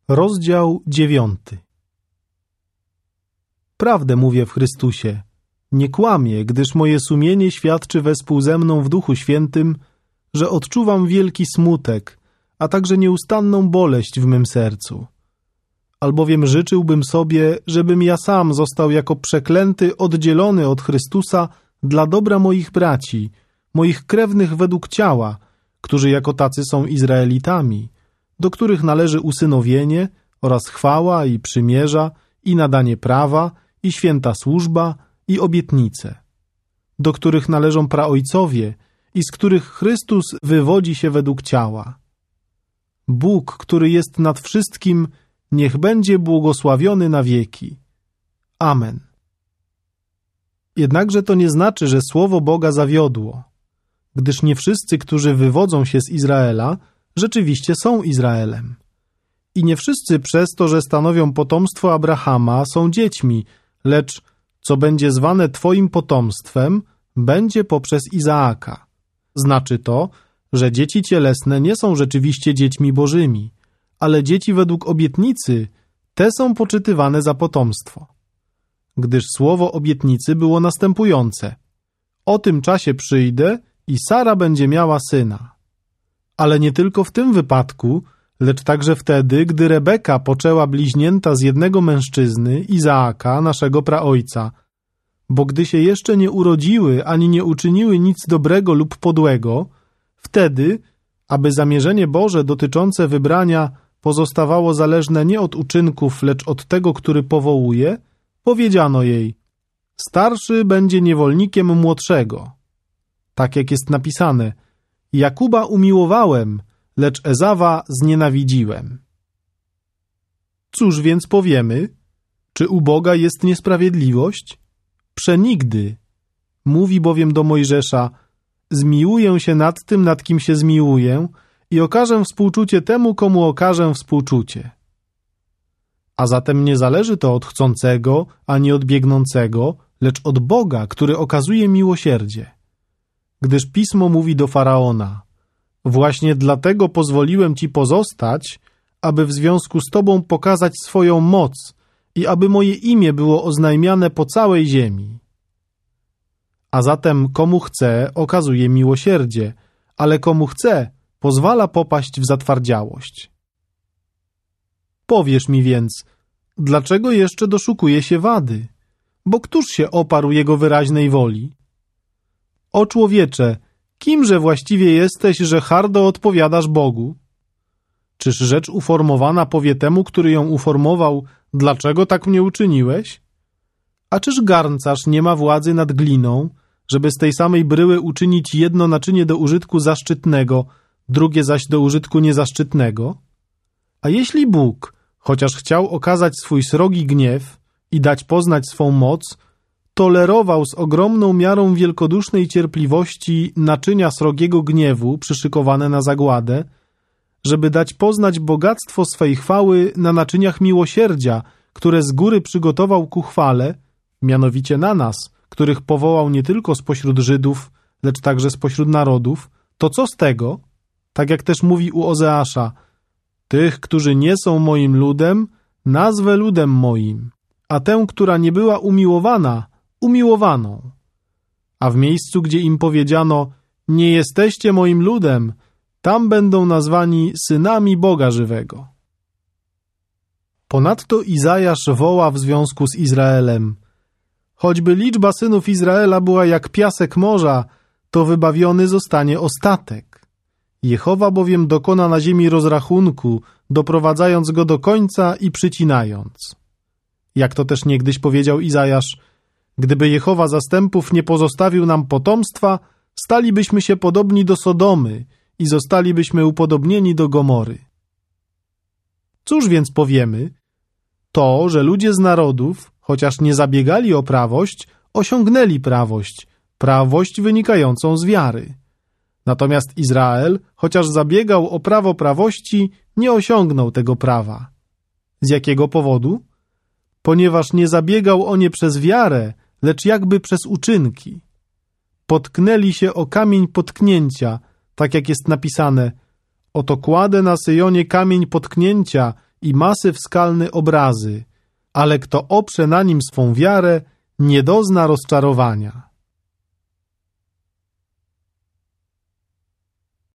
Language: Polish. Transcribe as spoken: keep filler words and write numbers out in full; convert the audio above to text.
Rozdział dziewiąty. Prawdę mówię w Chrystusie, nie kłamię, gdyż moje sumienie świadczy wespół ze mną w Duchu Świętym, że odczuwam wielki smutek, a także nieustanną boleść w mym sercu. Albowiem życzyłbym sobie, żebym ja sam został jako przeklęty, oddzielony od Chrystusa dla dobra moich braci, moich krewnych według ciała, którzy jako tacy są Izraelitami, do których należy usynowienie oraz chwała i przymierza, i nadanie prawa, i święta służba, i obietnice, do których należą praojcowie i z których Chrystus wywodzi się według ciała. Bóg, który jest nad wszystkim, niech będzie błogosławiony na wieki. Amen. Jednakże to nie znaczy, że słowo Boga zawiodło, gdyż nie wszyscy, którzy wywodzą się z Izraela, rzeczywiście są Izraelem. I nie wszyscy przez to, że stanowią potomstwo Abrahama, są dziećmi, lecz co będzie zwane Twoim potomstwem, będzie poprzez Izaaka. Znaczy to, że dzieci cielesne nie są rzeczywiście dziećmi bożymi, ale dzieci według obietnicy, te są poczytywane za potomstwo. Gdyż słowo obietnicy było następujące: o tym czasie przyjdę i Sara będzie miała syna. Ale nie tylko w tym wypadku, lecz także wtedy, gdy Rebeka poczęła bliźnięta z jednego mężczyzny, Izaaka, naszego praojca. Bo gdy się jeszcze nie urodziły, ani nie uczyniły nic dobrego lub podłego, wtedy, aby zamierzenie Boże dotyczące wybrania pozostawało zależne nie od uczynków, lecz od tego, który powołuje, powiedziano jej: starszy będzie niewolnikiem młodszego. Tak jak jest napisane: Jakuba umiłowałem, lecz Ezawa znienawidziłem. Cóż więc powiemy? Czy u Boga jest niesprawiedliwość? Przenigdy. Mówi bowiem do Mojżesza: zmiłuję się nad tym, nad kim się zmiłuję, i okażę współczucie temu, komu okażę współczucie. A zatem nie zależy to od chcącego, ani od biegnącego, lecz od Boga, który okazuje miłosierdzie. Gdyż Pismo mówi do Faraona: właśnie dlatego pozwoliłem ci pozostać, aby w związku z tobą pokazać swoją moc i aby moje imię było oznajmiane po całej ziemi. A zatem komu chce, okazuje miłosierdzie, ale komu chce, pozwala popaść w zatwardziałość. Powiesz mi więc, dlaczego jeszcze doszukuje się wady? Bo któż się oparł jego wyraźnej woli? O człowiecze, kimże właściwie jesteś, że hardo odpowiadasz Bogu? Czyż rzecz uformowana powie temu, który ją uformował: dlaczego tak mnie uczyniłeś? A czyż garncarz nie ma władzy nad gliną, żeby z tej samej bryły uczynić jedno naczynie do użytku zaszczytnego, drugie zaś do użytku niezaszczytnego? A jeśli Bóg, chociaż chciał okazać swój srogi gniew i dać poznać swą moc, tolerował z ogromną miarą wielkodusznej cierpliwości naczynia srogiego gniewu przyszykowane na zagładę, żeby dać poznać bogactwo swej chwały na naczyniach miłosierdzia, które z góry przygotował ku chwale, mianowicie na nas, których powołał nie tylko spośród Żydów, lecz także spośród narodów, to co z tego? Tak jak też mówi u Ozeasza: tych, którzy nie są moim ludem, nazwę ludem moim, a tę, która nie była umiłowana, umiłowaną. A w miejscu, gdzie im powiedziano: nie jesteście moim ludem, tam będą nazwani synami Boga żywego. Ponadto Izajasz woła w związku z Izraelem: choćby liczba synów Izraela była jak piasek morza, to wybawiony zostanie ostatek. Jehowa bowiem dokona na ziemi rozrachunku, doprowadzając go do końca i przycinając. Jak to też niegdyś powiedział Izajasz: gdyby Jehowa zastępów nie pozostawił nam potomstwa, stalibyśmy się podobni do Sodomy i zostalibyśmy upodobnieni do Gomory. Cóż więc powiemy? To, że ludzie z narodów, chociaż nie zabiegali o prawość, osiągnęli prawość, prawość wynikającą z wiary. Natomiast Izrael, chociaż zabiegał o prawo prawości, nie osiągnął tego prawa. Z jakiego powodu? Ponieważ nie zabiegał o nie przez wiarę, lecz jakby przez uczynki. Potknęli się o kamień potknięcia, tak jak jest napisane: oto kładę na Syjonie kamień potknięcia i masyw skalny obrazy, ale kto oprze na nim swą wiarę, nie dozna rozczarowania.